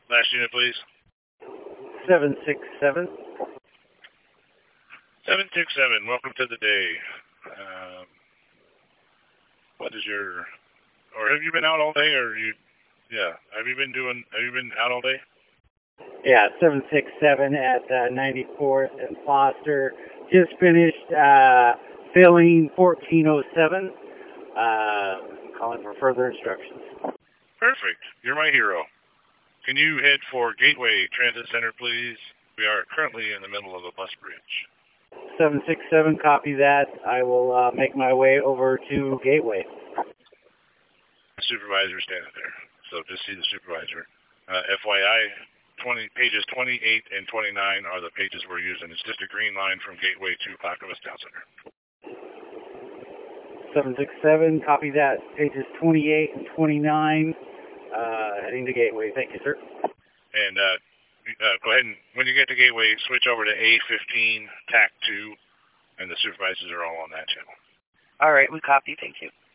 Last unit, please. 767. 767, welcome to the day. What is your... Or have you been out all day, or you... Yeah, have you been out all day? Yeah, 767 at 94th and Foster. Just finished filling 1407. Calling for further instructions. Perfect. You're my hero. Can you head for Gateway Transit Center, please? We are currently in the middle of a bus bridge. 767, copy that. I will make my way over to Gateway. The supervisor standing there. So just see the supervisor. FYI, pages 28 and 29 are the pages we're using. It's just a green line from Gateway to Clackamas Town Center. 767, copy that. Pages 28 and 29, heading to Gateway. Thank you, sir. And go ahead and, when you get to Gateway, switch over to A15, TAC 2, and the supervisors are all on that channel. All right, we copy. Thank you.